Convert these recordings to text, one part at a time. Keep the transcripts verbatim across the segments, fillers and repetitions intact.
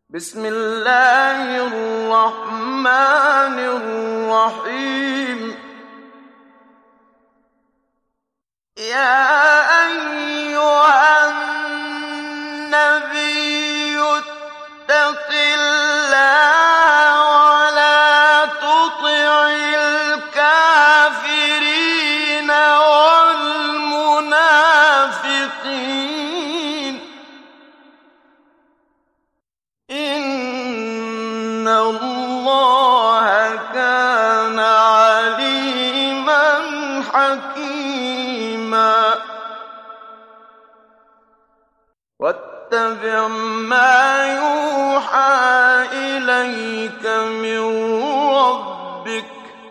بسم الله الرحمن الرحيم. يا أيها النبي اتق الله ولا تطع الكافرين والمنافقين إن الله كان عليما حكيما. واتبع ما يوحى إليك من ربك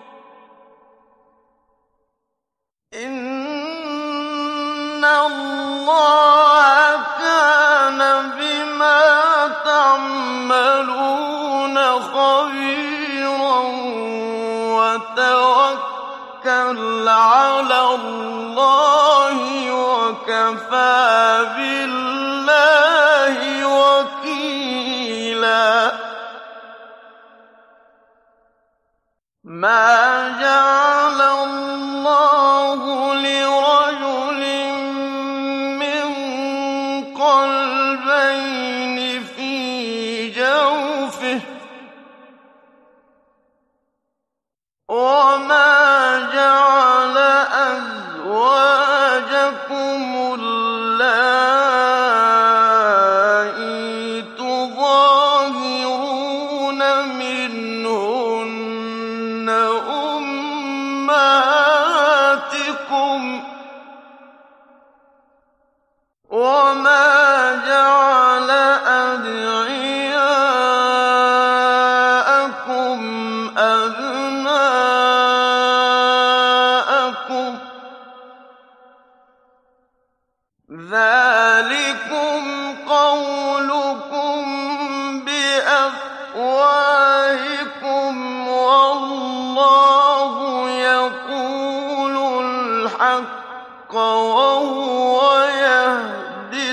إن الله كان بما تعملون خبيرا. وتوكل على الله وكفى بالله وكيلا. ما جعل الله لرجل من قلبين في جوفه وما جعل أزواجكم اللائي تظاهرون منهن أمهاتكم وما جعل أدعياءكم أبناءكم ذلكم قولكم بأفواهكم والله يقول الحق وهو يهدي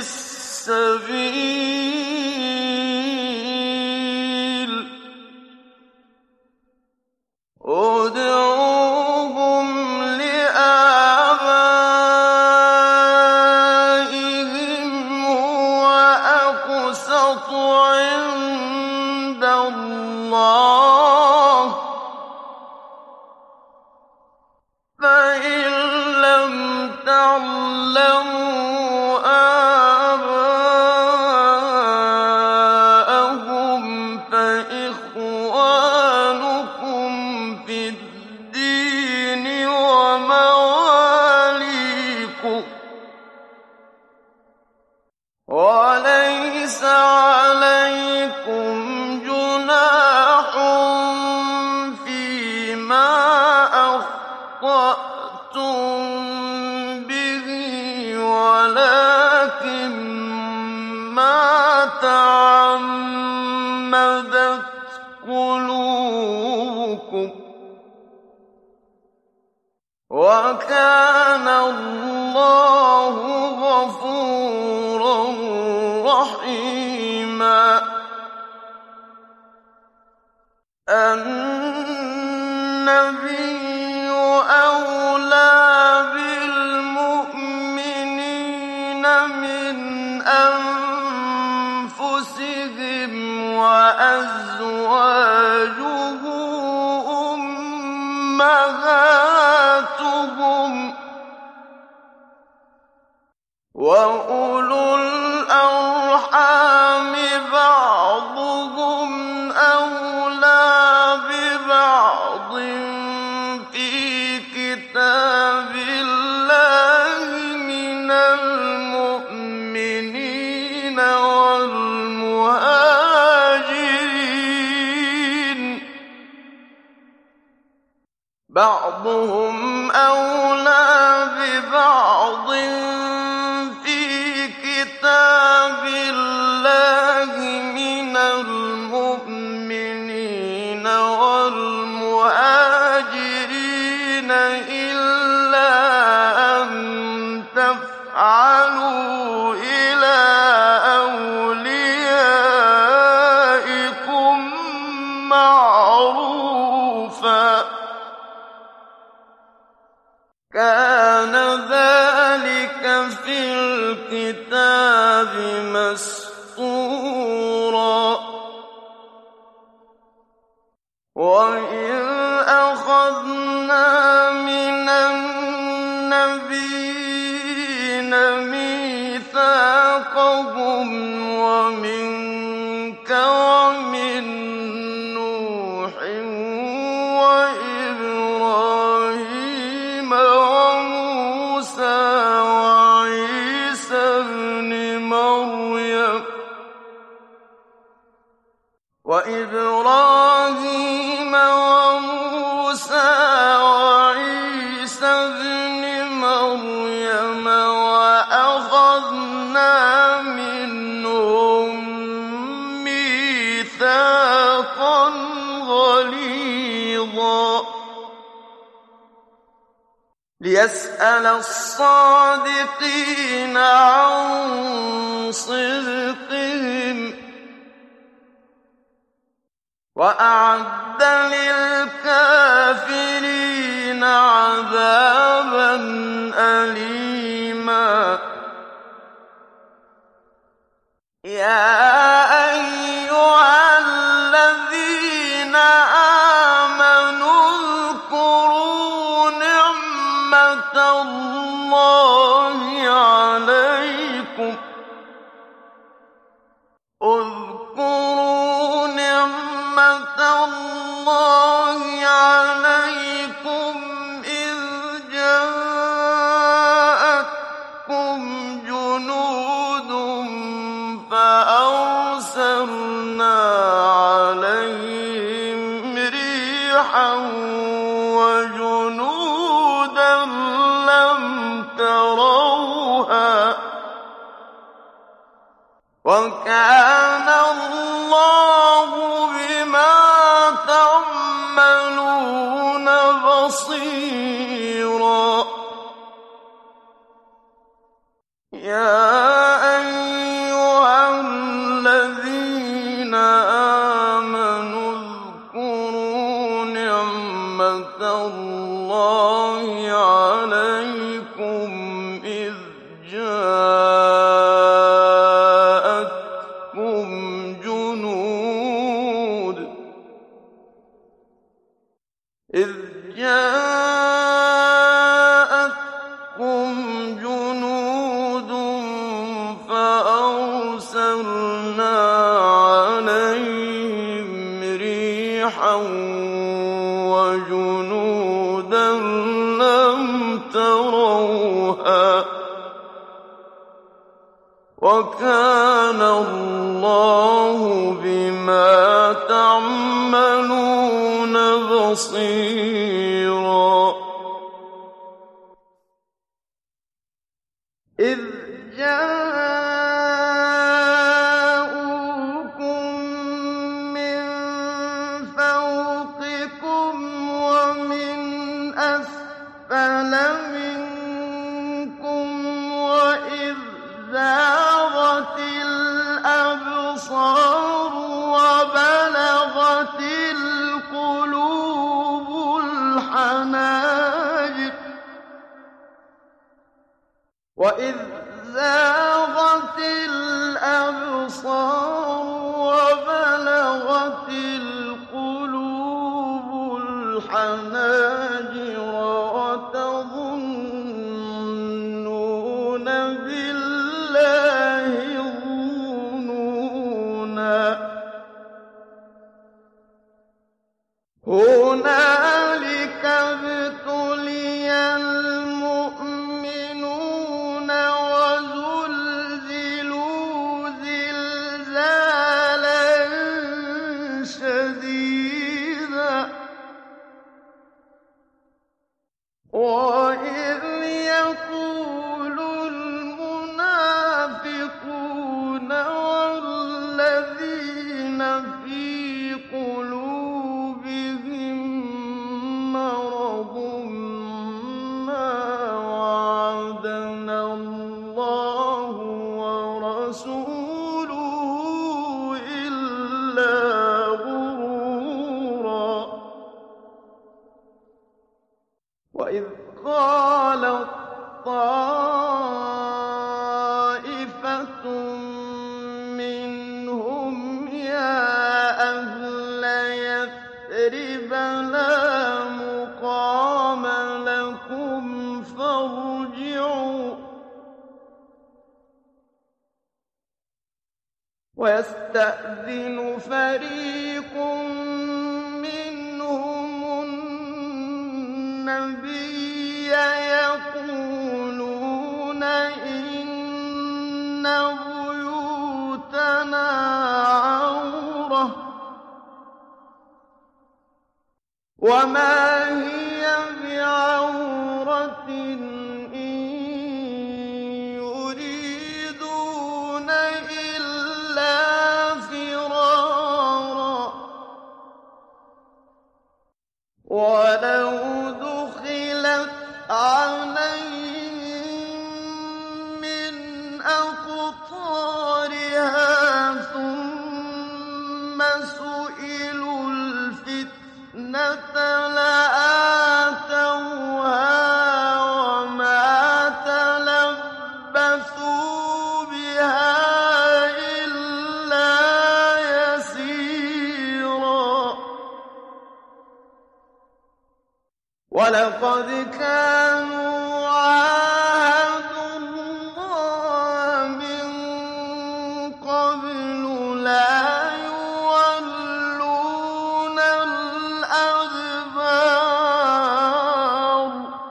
السبيل. ادعوهم لآبائهم هو أقسط عند الله فإن لم تعلموا آباءهم فإخوانكم في الدين ومواليكم وليس عليكم جناح فيما أخطأتم به ولكن ما تعمدت قلوبكم وكان الله غفورا رحيما. النبي أولى بالمؤمنين من أنفسهم وأزواجه أمهاتهم وأولو الأرحام بعضهم أولى ببعض في كتاب الله من المؤمنين والمهاجرين بعضهم أولى ببعض في كتاب الله من المؤمنين والمهاجرين إلا أن تفعلوا إلى أوليائكم مَسْطُورًا وَإِذْ أَخَذْنَا مِنَ النَّبِيِّينَ مِيثَاقَهُمْ وَمِنكَ وَمِن نُّوحٍ وَإِبْرَاهِيمَ وَمُوسَىٰ وَعِيسَى ابْنِ مَرْيَمَ وَإِبْرَاهِيمَ وَمُوسَىٰ وَعِيسَى ابْنِ مَرْيَمَ وَأَخَذْنَا مِنْهُم مِّيثَاقًا غَلِيظًا لِّيَسْأَلَ الصَّادِقِينَ عَن صِدْقِهِمْ ۚ وَأَعَدَّ لِلْكَافِرِينَ عَذَابًا أَلِيمًا يَا أَيُّهَا الَّذِينَ آمَنُوا اذْكُرُوا نِعْمَةَ اللَّهِ عَلَيْكُمْ اذْكُرُوا نِعْمَةَ اللَّهِ عَلَيْكُمْ إِذْ جَاءَتْكُمْ جُنُودٌ فَأَرْسَلْنَا عَلَيْهِمْ رِيحًا وَجُنُودًا لَّمْ تَرَوْهَا ۚ وَكَانَ اللَّهُ بِمَا تَعْمَلُونَ بَصِيرًا يَا أَيُّهَا الَّذِينَ آمَنُوا اذْكُرُوا نِعْمَةَ اللَّهِ عَلَيْكُمْ إِذْ جَاءَتْكُمْ جُنُودٌ إِذْ جَاءَتْكُمْ جُنُودٌ فَأَرْسَلْنَا عَلَيْهِمْ رِيحًا وَجُنُودًا لَّمْ تَرَوْهَا ۚ وَكَانَ اللَّهُ بِمَا تَعْمَلُونَ بَصِيرًا إِذْ جَاءُوكُم مِّن فَوْقِكُمْ وَمِنْ أَسْفَلَ مِنكُمْ وَإِذْ زَاغَتِ الْأَبْصَارُ وَبَلَغَتِ الْقُلُوبُ الْحَنَاجِرَ وَإِذْ زَاغَتِ الْأَبْصَارُ وَبَلَغَتِ الْقُلُوبُ الْحَنَاجِرَ وَتَظُنُّونَ بِاللَّهِ الظُّنُونَا هُنَالِكَ ابْتُلِيَ الْمُؤْمِنُونَ وَزُلْزِلُوا زِلْزَالًا شَدِيدًا وَإِذْ يَقُولُ الْمُنَافِقُونَ وَالَّذِينَ فِي قُلُوبِهِم مَّرَضٌ مَّا وَعَدَنَا اللَّهُ وَرَسُولُهُ إِلَّا غُرُورًا وَإِذْ قَالَت طَّائِفَةٌ يَثْرِبَ لَا مُقَامَ لَكُمْ فَارْجِعُوا وَيَسْتَأْذِنُ فَرِيقٌ مِّنْهُمُ النَّبِيَّ يَقُولُونَ إِنَّ بُيُوتَنَا عَوْرَةٌ وَمَا هِيَ بِعَوْرَةٍ إِن يُرِيدُونَ إِلَّا فِرَارًا وَلَوْ دُخِلَتْ عَلَيْهِم مِّنْ أَقْطَارِهَا ثُمَّ سُئِلُوا الْفِتْنَةَ لَآتَوْهَا وَمَا تَلَبَّثُوا بِهَا إِلَّا يَسِيرًا وَلَقَدْ كَانُوا عَاهَدُوا اللَّهَ مِن قَبْلُ لَا يُوَلُّونَ الْأَدْبَارَ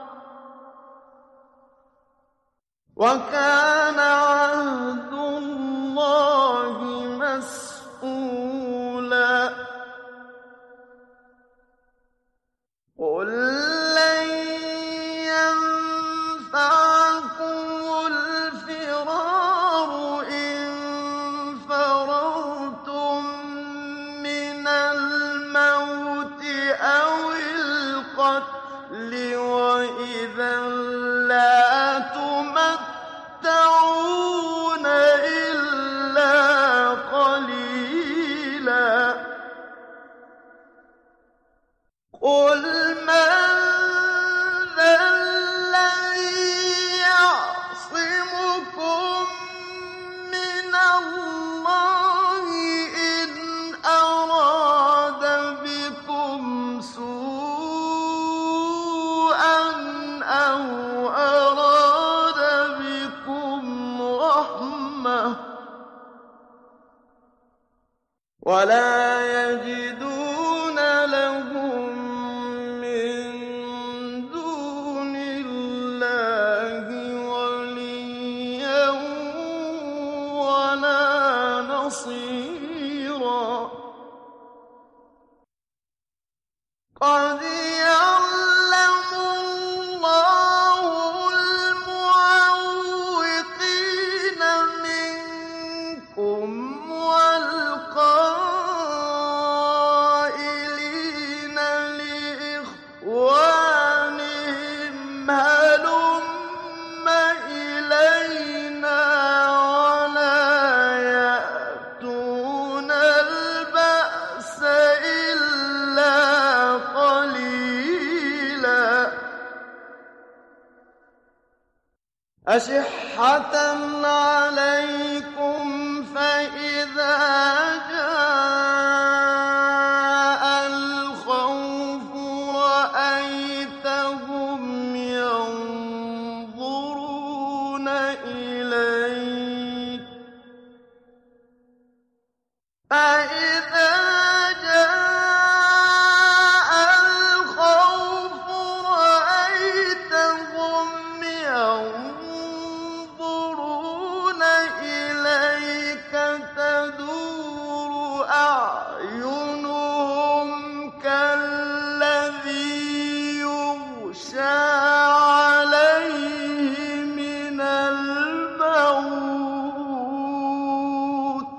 وَكَانَ عَهْدُ اللَّهِ مَسْئُولًا قُل لَّن يَنفَعَكُمُ الْفِرَارُ إِن فَرَرْتُم مِّنَ الْمَوْتِ أَوِ الْقَتْلِ وَإِذًا لَّا تُمَتَّعُونَ إِلَّا قَلِيلًا قُلْ مَن ذَا الَّذِي يَعْصِمُكُم مِّنَ اللَّهِ إِنْ أَرَادَ بِكُمْ سُوءًا أَوْ أَرَادَ بِكُمْ رَحْمَةً وَلَا يَجِدُونَ لَهُم مِّن دُونِ اللَّهِ وَلِيًّا وَلَا نَصِيرًا قَدْ يَعْلَمُ اللَّهُ الْمُعَوِّقِينَ مِنكُمْ وَالْقَائِلِينَ لِإِخْوَانِهِمْ هَلُمَّ إِلَيْنَا وَلَا يَأْتُونَ الْبَأْسَ إِلَّا قَلِيلًا أَشِحَّةً عَلَيْكُمْ فَإِذَا جَاءَ الْخَوْفُ رَأَيْتَهُمْ يَنظُرُونَ إِلَيْكَ فَإِذَا جَاءَ الْخَوْفُ رَأَيْتَهُمْ يَنظُرُونَ إِلَيْكَ تَدُورُ أَعْيُنُهُمْ كَالَّذِي يُغْشَىٰ عَلَيْهِ مِنَ الْمَوْتِ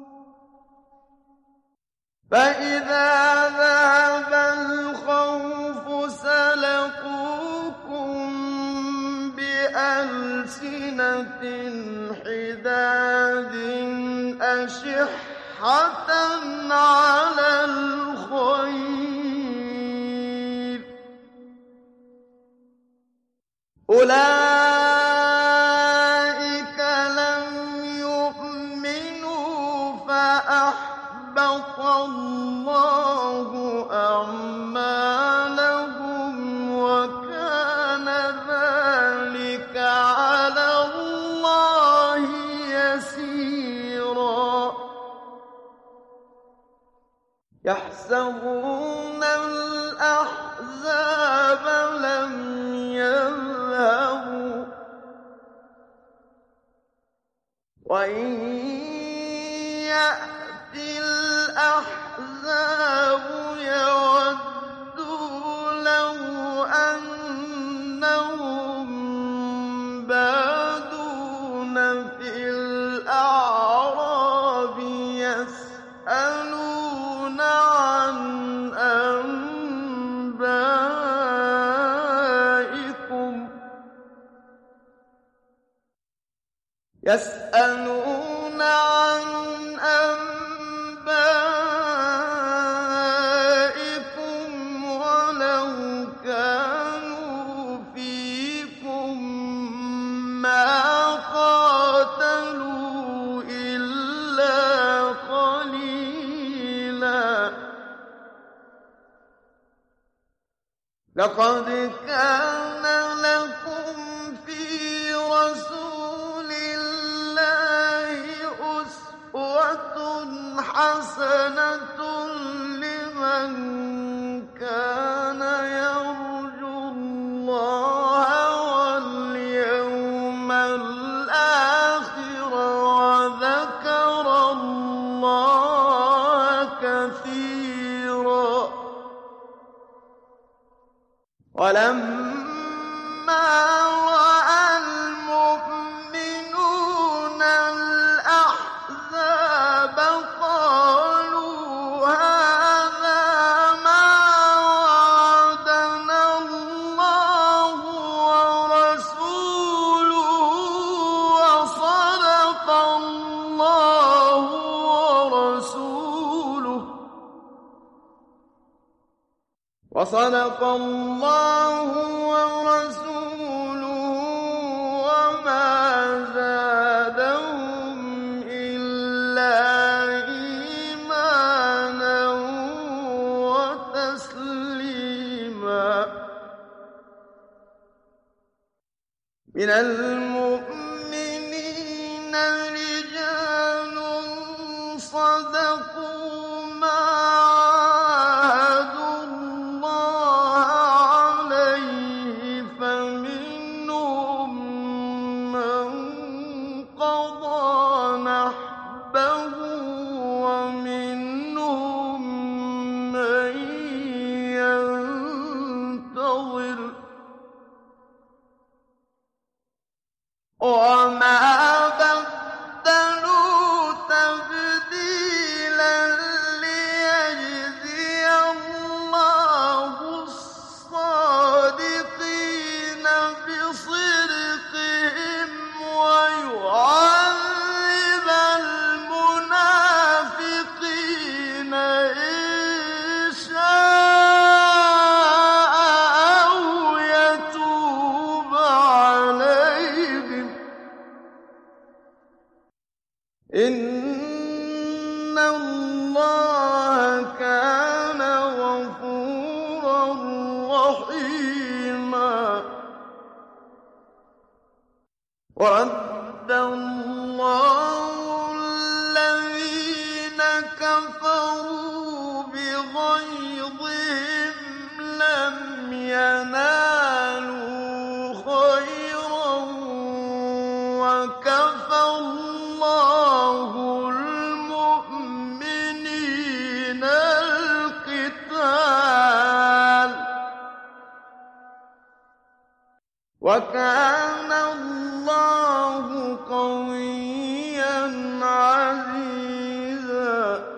فَإِذَا ذَهَبَ الْخَوْفُ سَلَقُوكُم بِأَلْسِنَةٍ حِدَادٍ أَشِحَّةً عَلَى الْخَيْرِ أُولَٰئِكَ لَمْ يُؤْمِنُوا فَأَحْبَطَ اللَّهُ أَعْمَالَهُمْ يحسبون الأحزاب لم يذهبوا وإن يأتي الأحزاب يودوا لو أنهم بادون في الأعراب يسألون عن أنبائكم يسألون عن أنبائكم ولو كانوا فيكم ما قاتلوا إلا قليلا لقد كان لكم في رسول الله أسوة حسنة لمن كان يرجو الله واليوم الآخر وذكر الله كثيرا ولما رأى المؤمنون الأحزاب قالوا هذا ما وعدنا الله ورسوله وصدق الله ورسوله وصدق الله ورسوله وما زادهم إلا إيمانا وتسليما من المؤمنين رجال صدقوا ما عاهدوا الله عليه فمنهم من قضى نحبه ومنهم من ينتظر وما بدلوا تبديلا ليجزي الله الصادقين بصدقهم ويعذب المنافقين إن شاء أو يتوب عليهم إن الله كان غفورا رحيما ورد الله الذين كفروا بغيظهم لم ينالوا خيرا وكفى الله المؤمنين القتال وكان الله قويا عزيزا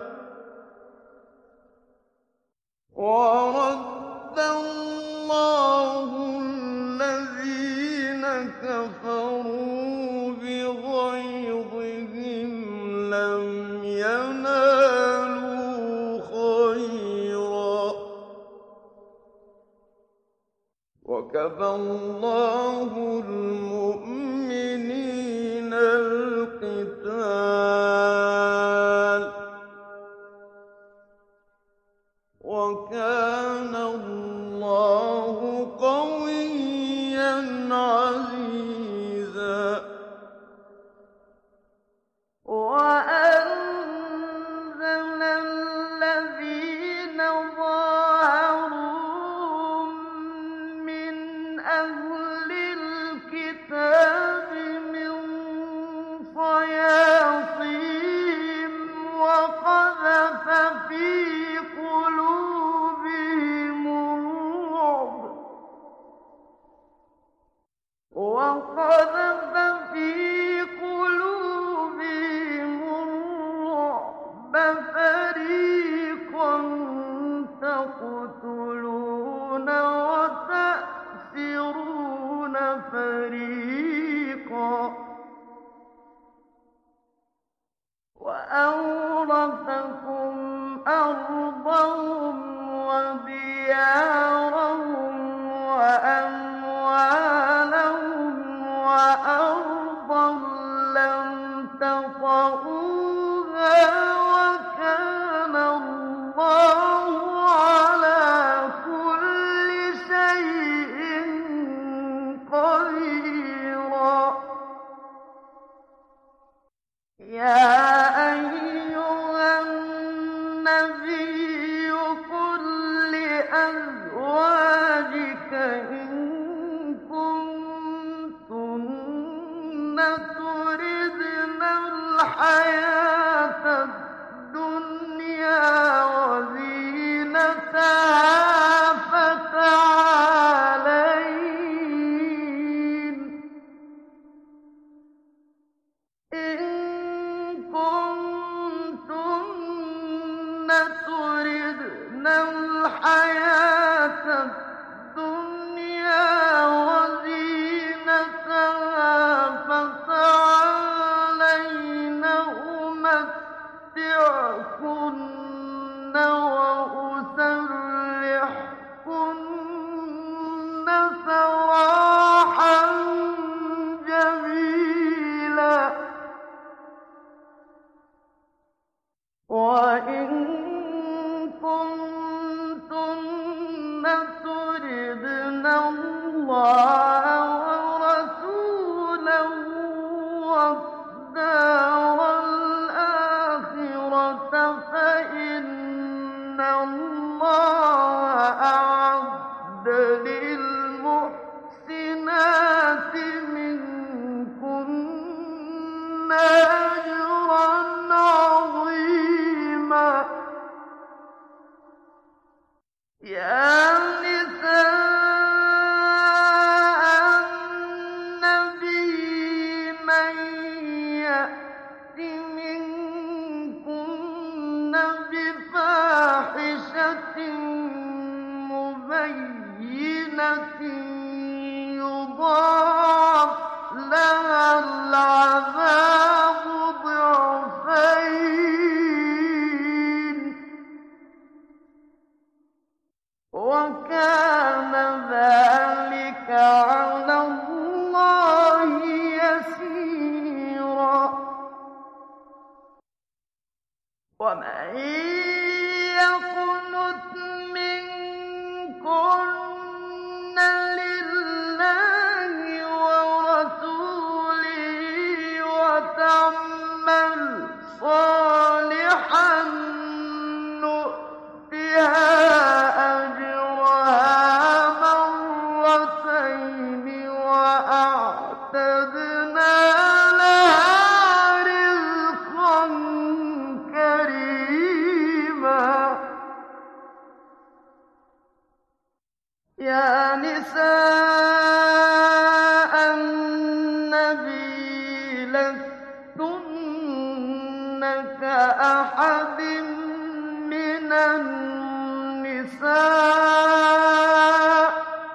ورد الله الذين كفروا بغيظهم لم ينالوا خيرا وكفى الله المؤمنين القتال وكان الله قويا عزيزا وأنزل الذين لكم أرضهم وديارهم وأموالهم وأرضا لم تطئوها وكان الله على كل شيء قديرا. يا أيها النبي قل لأزواجك إن كنتن تردن الحياة الدنيا وزينتها فتعالين إن كنتن تردن الحياة الدنيا وزينتها فتعالين أمتعكن وأسرحكن سراحا جميلا. وإن كنتن تردن الله ورسوله والدار الآخرة فإن الله أعد للمحسنات منكن أجرا عظيما. يا نساء النبي من يأت منكن بفاحشة مبينة يضاعف لها العذاب ضعفين وكان ذلك على الله يسيرا. ومن يقنت منكن لله ورسوله وتعمل صالحا نؤتها أجرها مرتين وأعتدنا لها رزقا كريما. يا نساء النبي لستن كأحد من النساء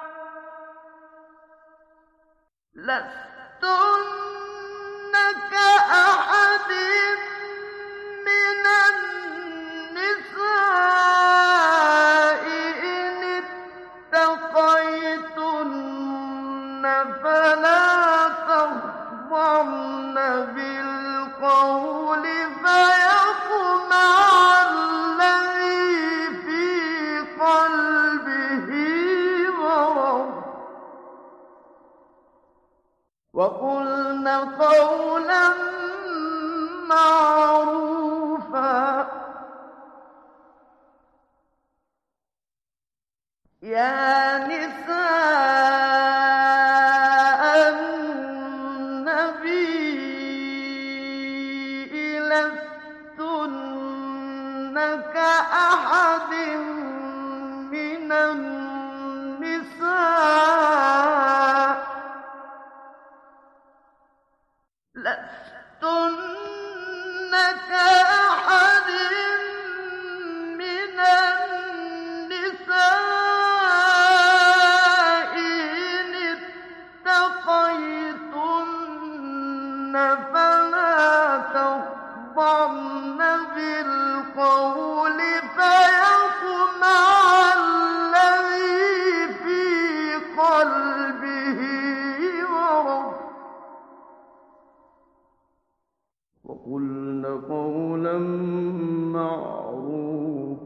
لستن كأحد من النساء إن اتقيتن فلا تخضعن بالقول فيطمع الذي في قلبه مرض وقلن قولا معروفا. يا نساء النبي لستن كأحد من النساء لستن كأحد من النساء إن اتقيتن فلا تخضعن بالقول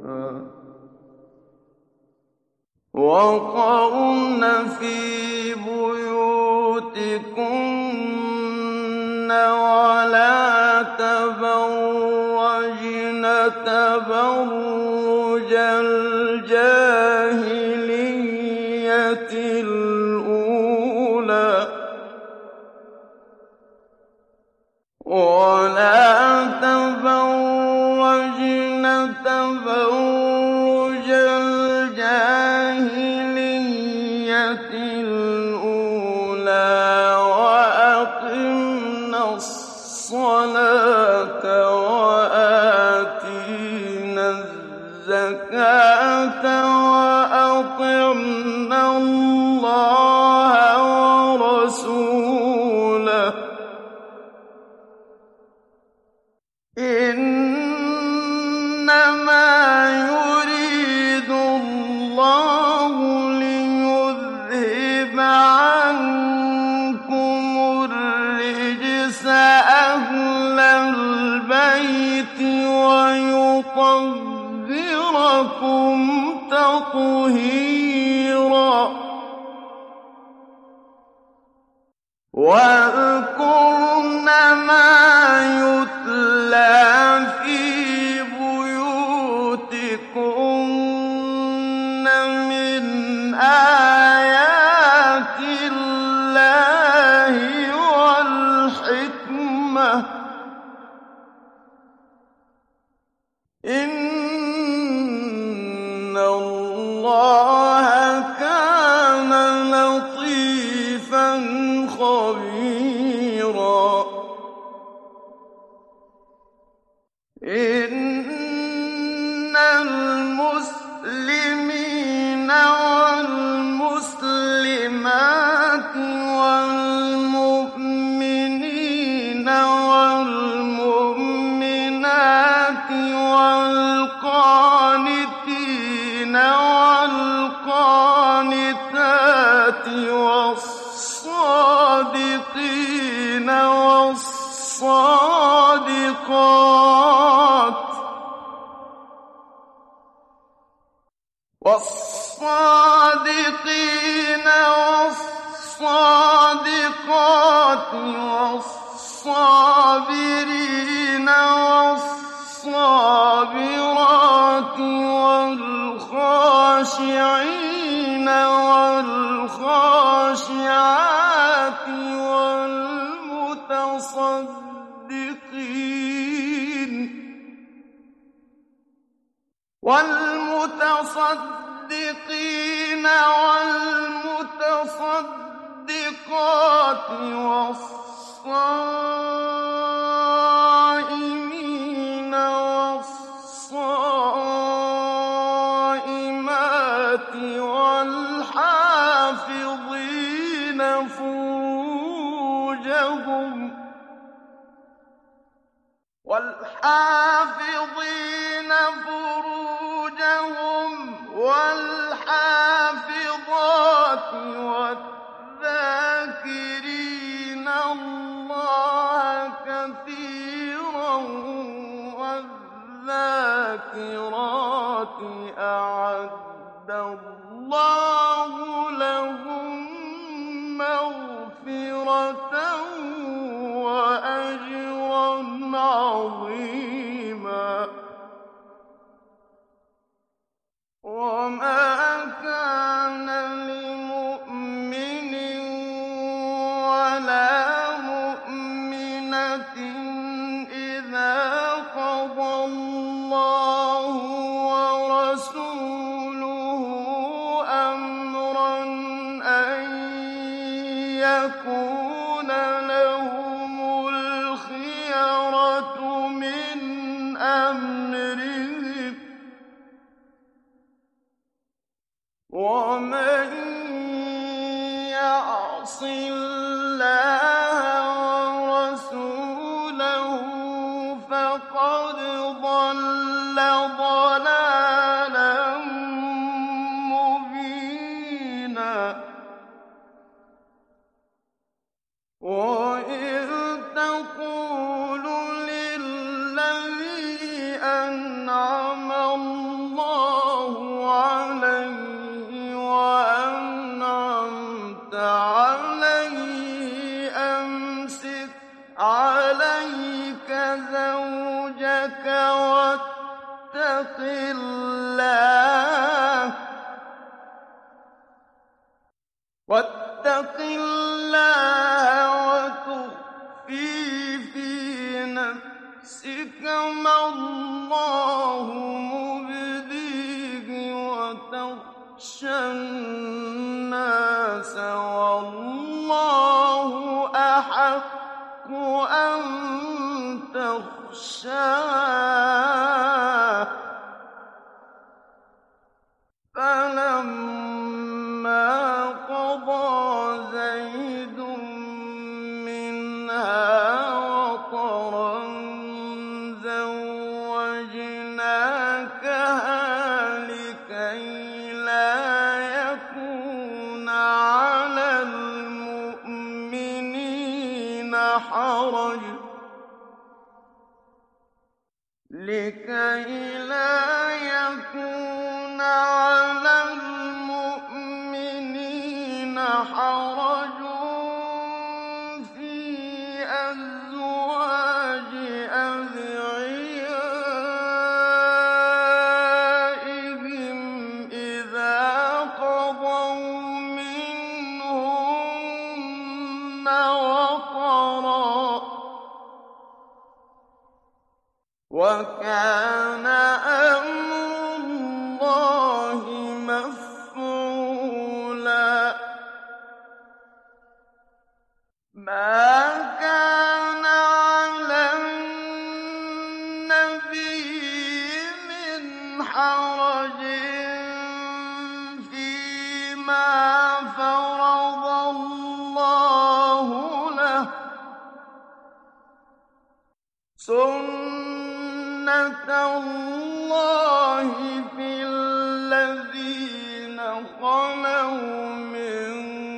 وقرن في بيوتكن ولا تبرجن تبرج الجاهلية الأولى ولا تبرجن تبرج الجاهلية الأولى وأقمنا الصلاة وآتينا الزكاة وأطعنا الله ورسوله إنما يريد الله ليذهب عنكم الرجس أهل البيت ويطهركم تطهيرا واذكرن ما يتلى في بيوتكن من آيات الله والحكمة إن الله كان لطيفا خبيرا إن المسلمين والمسلمات والمؤمنين والمؤمنات والقانتين والقانتات والصادقين والصادقات والصادقين والصادقات والصابرين والصابرات والخاشعين والخاشعات والمتصدقين والمتصدقين والمتصدقات والصائمين والصائمات والحافظين فروجهم والحافظين فروجهم والحافظات والذاكرين الله كثيرا والذاكرات أعد الله لهم مغفرة وأجرا عظيما وما كان لمؤمن ولا مؤمنة إذا قضى الله ورسوله أمرا أن يكون لهم الخيرة من أمرهم ومن يعص الله ورسوله فقد ضل ضلالا مبينا وإذ تقول للذي أنعم الله الله واتق الله وتخفي في نفسك ما الله مبديه وتخشى الناس والله أحق أن تخشاه فلما قضى زيد منها وطرا زوجناكها لكي لا يكون على المؤمنين حرج لكي لا يكون على المؤمنين حرج في أزواج أدعيائهم إذا قضوا منهن وطرا وكان أمر الله مفعولا ما كان على النبي من حرج فيما فرض الله له سنة الله في الذين خلوا من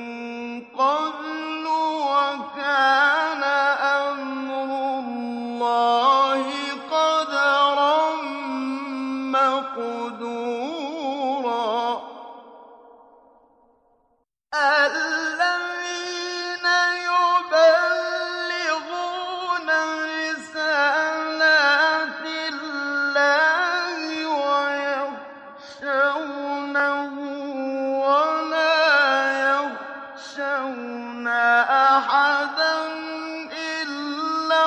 قبل وكان أمر الله قدرا مقدورا الذين يبلغون رسالات الله ويخشونه ولا يخشون أحدا إلا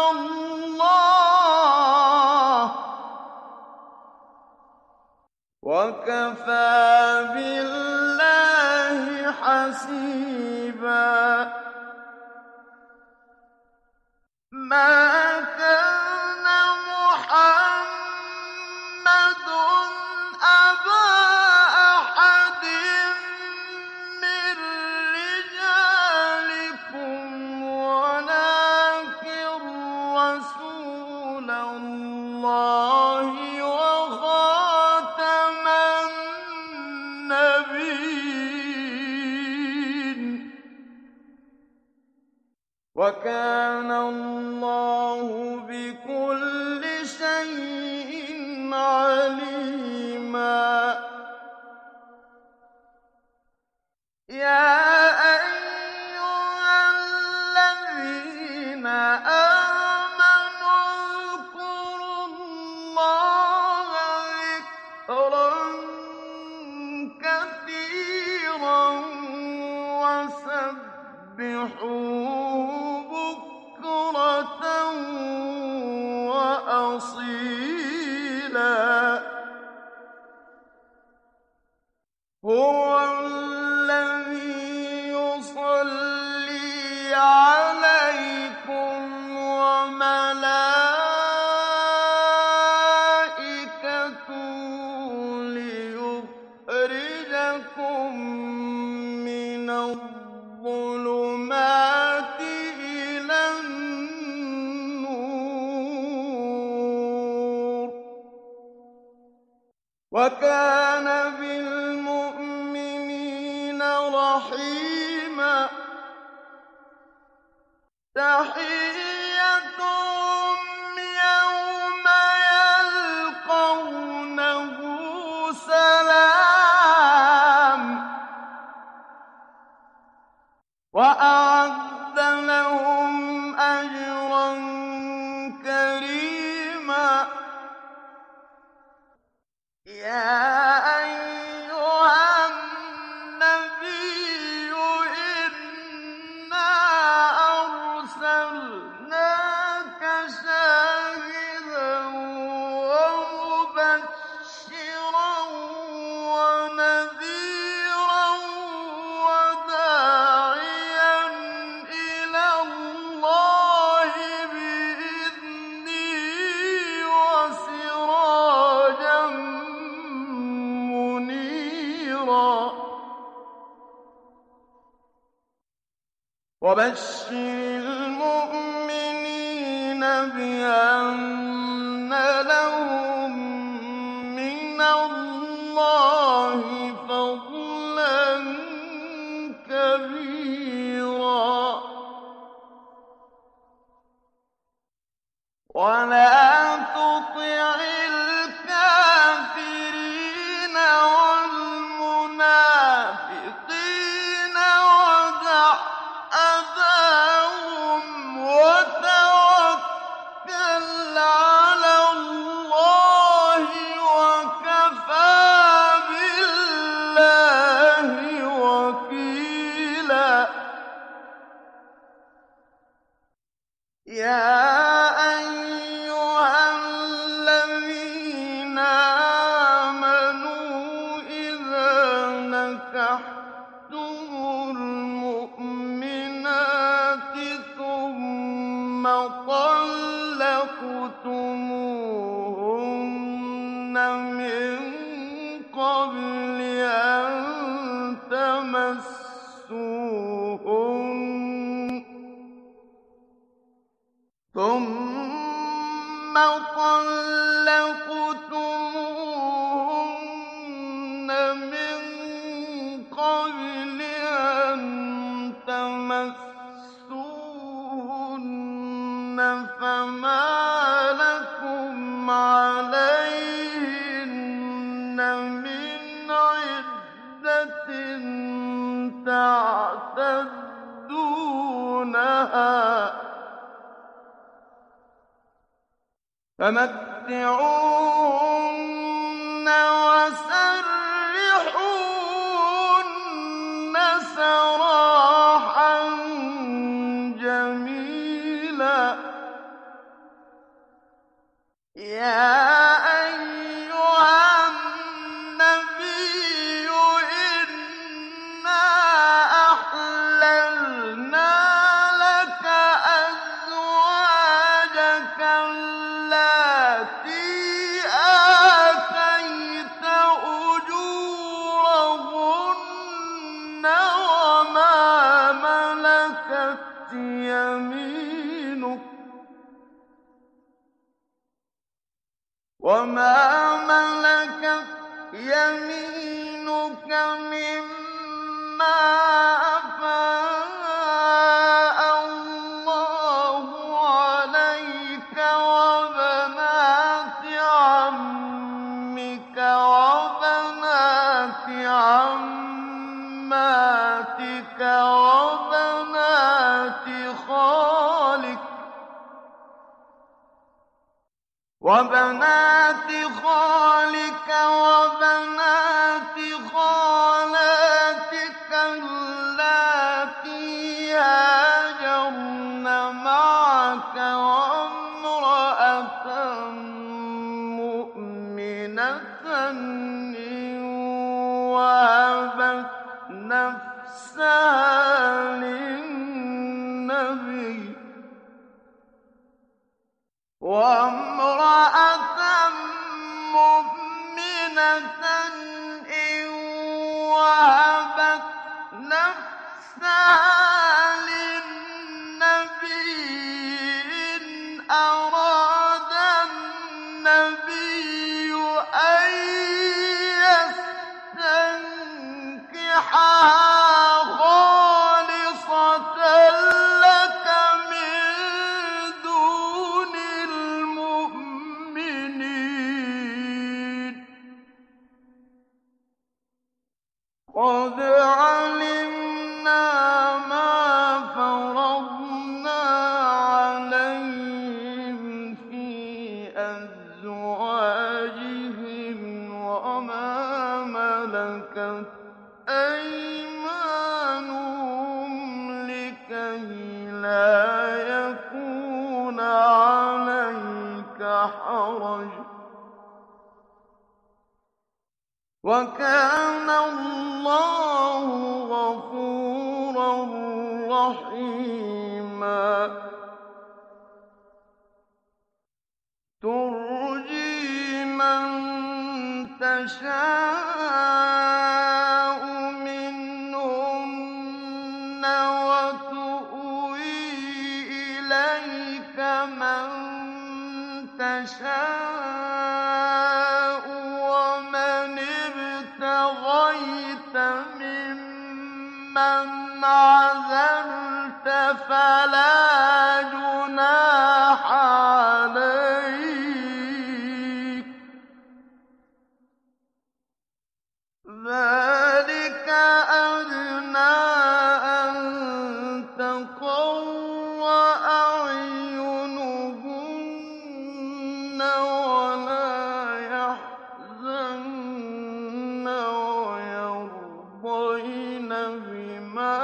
الله وكفى بالله حسيبا ما كان محمد أبا أحد من رجالكم ولكن رسول الله وخاتم النبيين وكان الله بكل شيء عليما يا أيها الذين آمنوا اذكروا الله ذكرا كثيرا وسبحوه بكرة وأصيلا هو الذي يصلي عليكم وملائكته ليخرجكم من الظلمات إلى النور وكان بالمؤمنين رحيما تحيتهم يوم يلقونه سلام وأعد لهم أجرا كريما يا أيها النبي إنا أرسلناك شاهدا ومبشرا ونذيرا وداعيا إلى الله بإذنه وسراجا منيرا وبشر المؤمنين بأن لهم من الله فضلا كبيرا ولا تطع الكافرين والمنافقين ودع أذاهم وتوكل على الله وكفى بالله وكيلا يا أيها الذين آمنوا إذا نكحتم المؤمنات ثم طلقتموهن من قبل أن تمسوهن ثم طلقتموهن من قبل أن تمسوهن فما لكم عليهن من عدة تعتدونها فمتعوهن وسرحوهن سراحا جميلا يا أيها النبي إنا أحللنا لك أزواجك التي آتيت أجورهن وما ملكت يمينك وما ملكت يمينك مما أفاء الله عليك وبنات عمك وبنات عماتك وبنات خالك وبنات خالك وبنات خالاتك اللاتي هاجرن معك وامرأة مؤمنة إن وهبت نفسها للنبي وامرأة مؤمنة إن وهبت نفسها للنبي إن أراد النبي أن يستنكحها خالصة لك من دون المؤمنين قد علمنا ما فرضنا عليهم في أزواجهم وما وما ملكت أيمانهم لكي لا يكون عليك حرج وكان الله غفورا رحيما ترجي من تشاء منهن وتؤوي إليك من تشاء ومن ابتغيت ممن عزلت فلا جناح عليك ذلك أدنى أن تقر أعينهن ولا يحزن ويرضين بما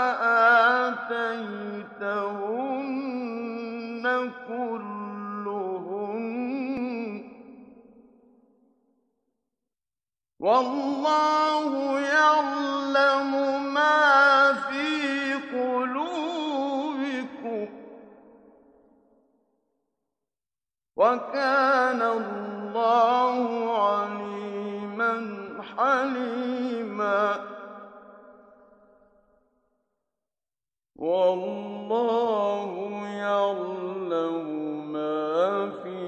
آتيتهن كلهن والله يعلم ما في قلوبكم وكان الله عليما حليما والله يعلم ما في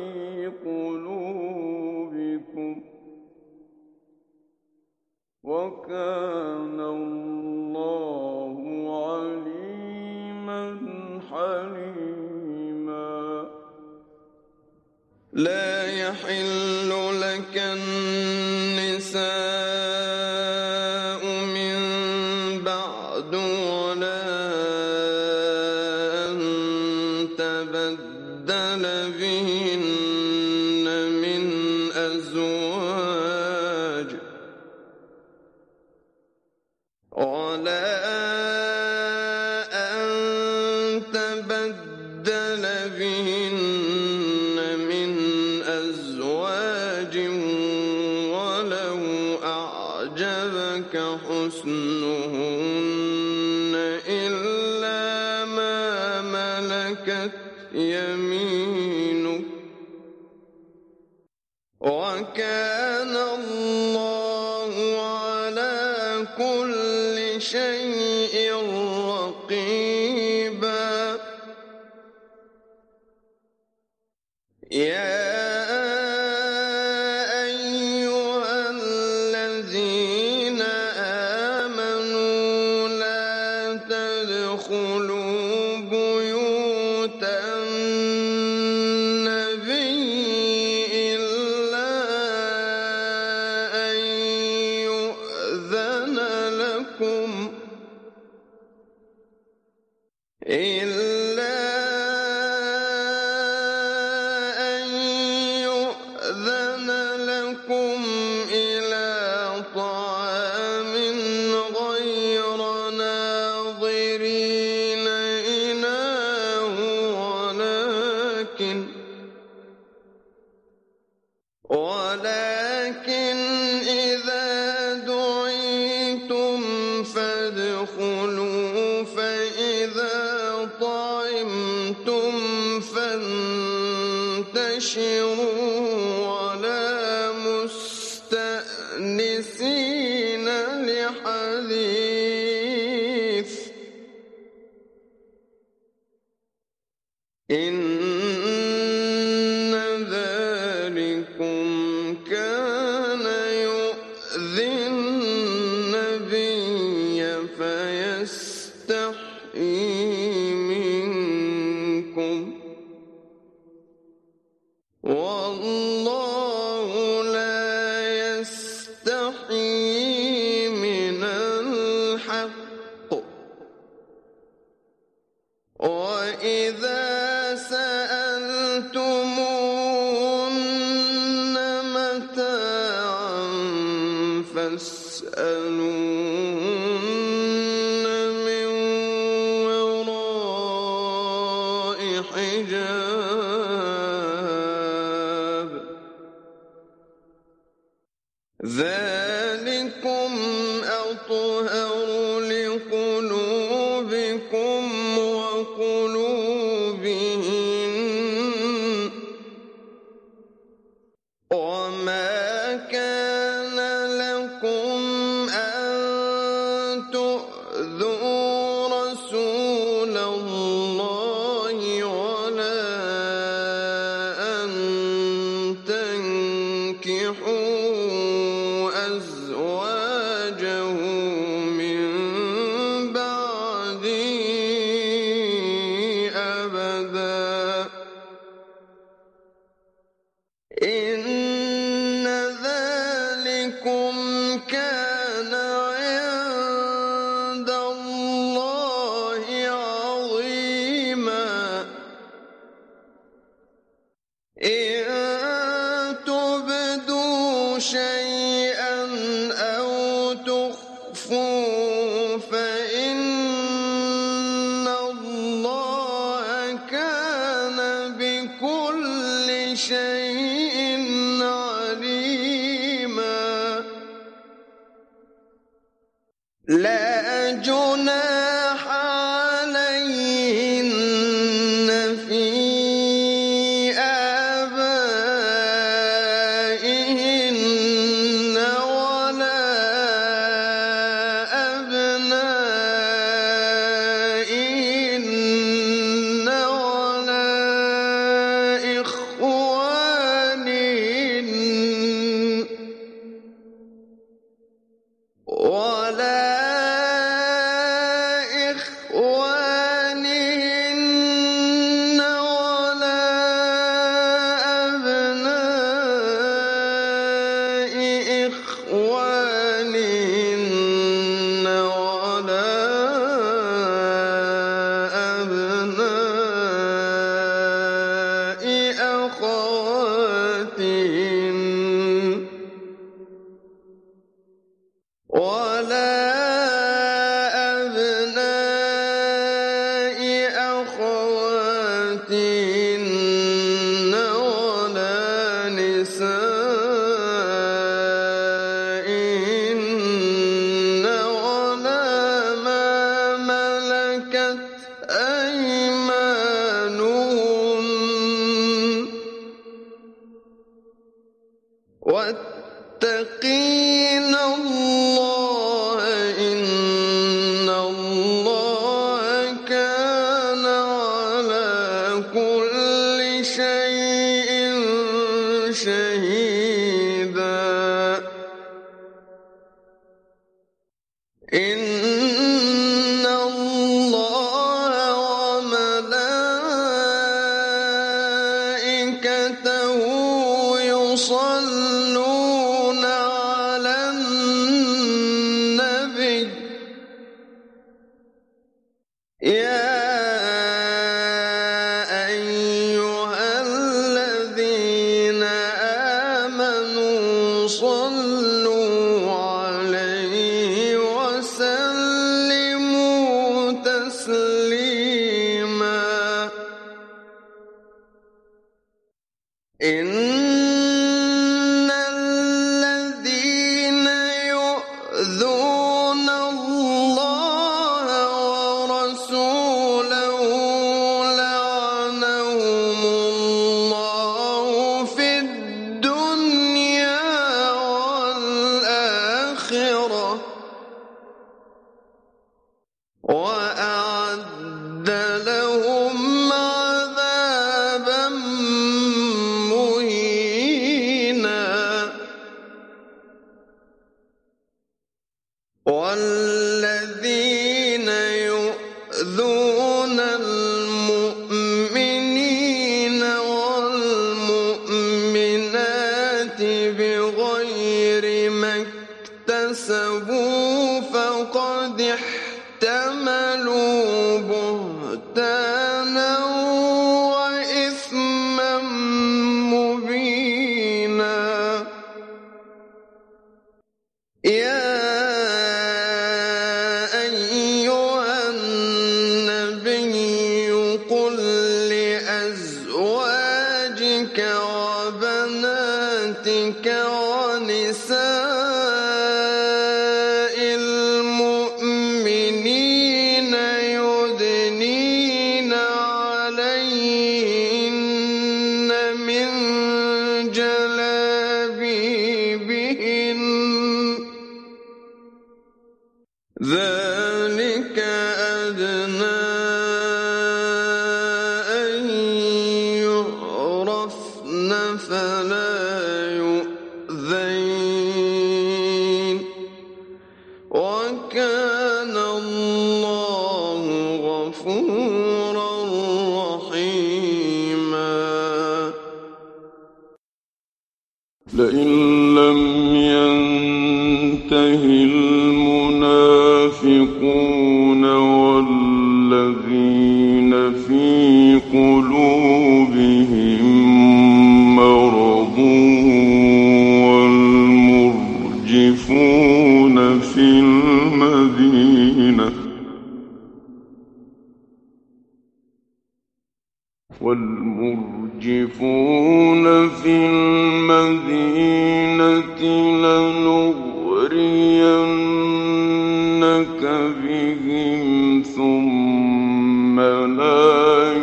قلوبكم وكان الله عليما حليما لا يحل لك النساء من بعد ولا أن تبدل بهن من أزواج ولا أن تبدل بهن من أزواج ولو أعجبك حسنهن إلا ما ملكت يمينك وكان الله على كل شيء رقيبا يا أيها الذين آمنوا لا تدخلوا بيوت النبي إلا أن يؤذن لكم إلا أن يؤذن لكم إلى طعام غير ناظرين إناه ولكن ولكن إذا دعيتم فادخلوا فإذا طعمتم فانتشروا ولا مستأنسين لحديث إن ذلكم كان يؤذي النبي فيستحيي منكم والله لا يستحيي من الحق وإذا سألتموهن متاعا فاسألوهن من وراء حجاب ذلكم أطهر لقلوبكم وقلوبهن وما كان لكم أن تؤذوا رسول الله ولا أن تنكحوا أزواجه من بعده أبدا إن ذلكم كان عند الله عظيما إن تبدوا شيئا أو تخفوه فإن الله كان بكل شيء عليما لا جناح عليهن في آبائهن ولا أبنائهن ولا إخوانهن ولا إخوانهن ولا أبناء إخوانهن ولا أبناء أخواتهن ولا أبناء أخواتهن ولا نسائهن ولا ما ملكت أيمانهن واتقين الله إن الله كان على كل شيء شهيدا إن الله وملائكته يصلون على النبي يا أيها الذين آمنوا صلوا عليه وسلموا تسليما إن الذين يؤذون الله ورسوله لعنهم الله في الدنيا والآخرة وأعد لهم عذابا مهينا والذين يؤذون المؤمنين والمؤمنات بغير ما اكتسبوا فقد احتملوا بهتانا وإثما مبينا يا أيها النبي قل لأزواجك وبناتك ونساء المؤمنين يدنين عليهن من جلابيبهن ذلك أدنى أن يعرفن فلا يؤذين وكان الله غفورا رحيما. لئن لم ينته المنافقون والذين في قلوبهم مرض والمرجفون في المدينة والمرجفون في المدينة لنغرينك بهم ثم لا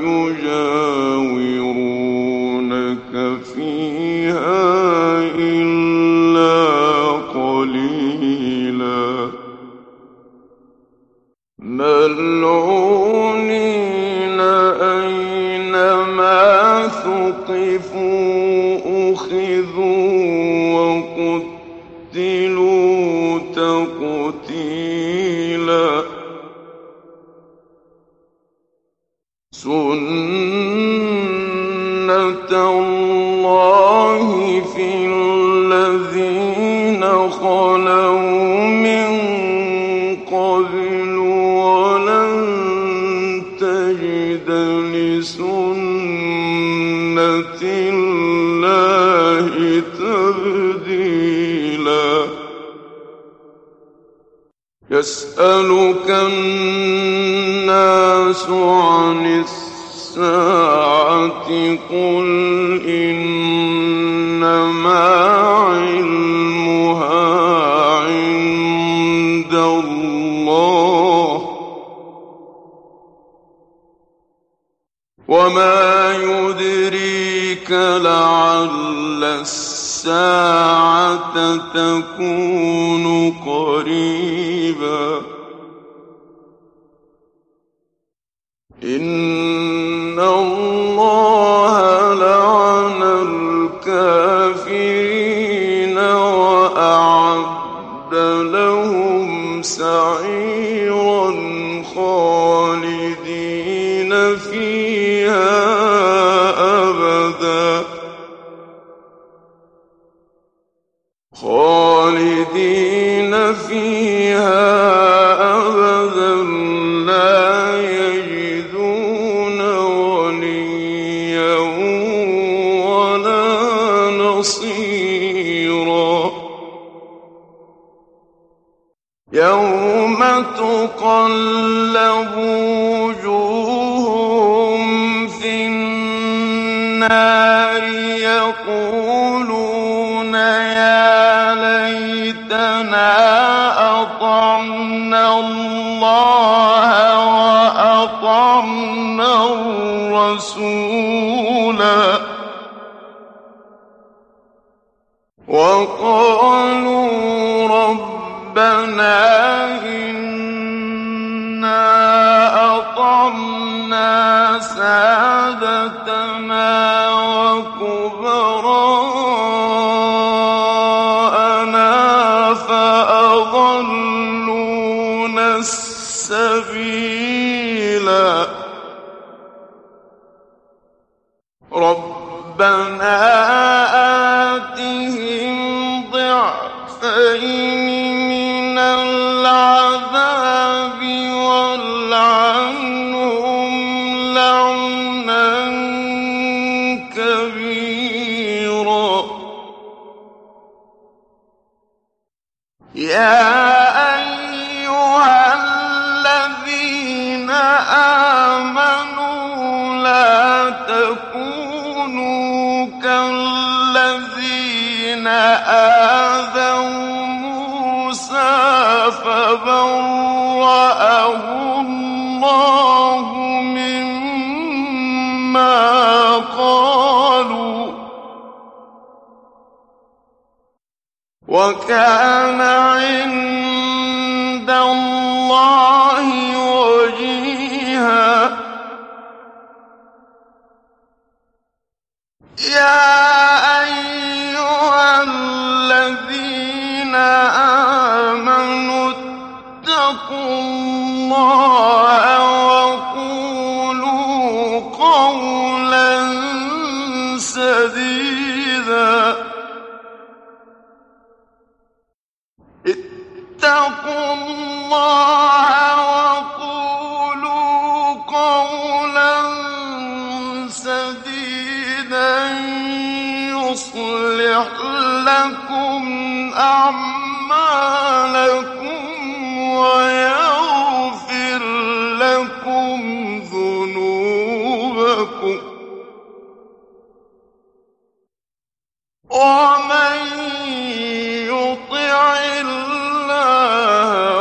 يجاورونك فيها إلا قليلا ملعونين أينما ثقفوا أخذوا وقتلوا تقتيلا سنة الله في الذين خلوا من قبل ولن تجد لسنة الله تبديلا يسألك الناس عن الساعة قل إنما علمها عند الله وما يدريك لعل الساعة تكون قريبا إن الله لعن الكافرين وأعد لهم سعيرا خالدين فيها أبدا خالدين فيها أبدا لا يجدون وليا ولا نصيرا يوم تقلب وجوههم في النار يقولون يا ليتنا أطعنا الله وأطعنا الرسولا وقالوا ربنا إنا أطعنا سادتنا وكبراءنا فأضلونا السبيلا ربنا آتهم ضعفين من العذاب والعنهم لعنا كبيرا يا أيها الذين آمنوا لا تكونوا كالذين آذوا موسى فبرأه الله مما قالوا وكان عند الله وجيها يا أيها الذين آمنوا اتقوا الله وقولوا قولا سديدا اتقوا الله وقولوا قولا سديدا يصلح لكم أعمالكم ويغفر لكم ذنوبكم ومن يطع الله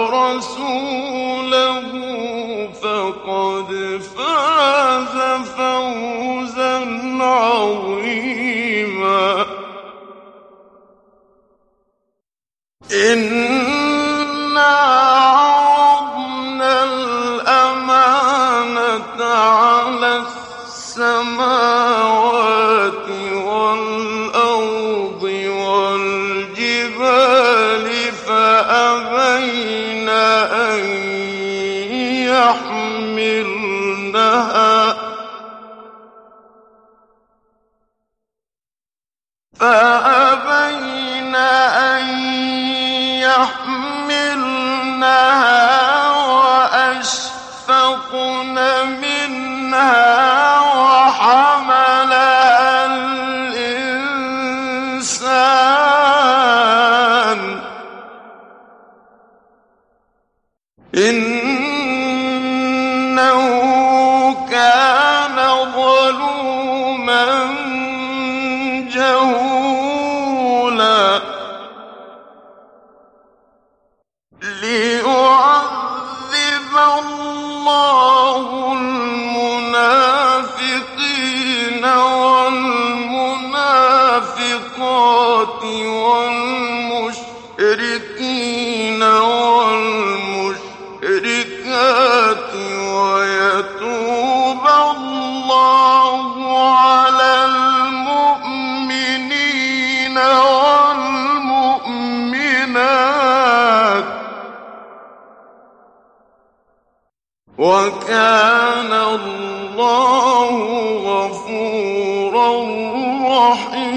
ورسوله فقد فاز فوزا عظيما إنا عرضنا الأمانة على السماوات والأرض والجبال فأبين أن يحملنها فأبين أن يحملنها وأشفقن منها وحملها الإنسان إنه كان ظلوما جهولا ليعذب الله المنافقين والمنافقات والمشركين والمشركات ويتوب الله على المؤمنين والمؤمنات وكان الله غفورا رحيما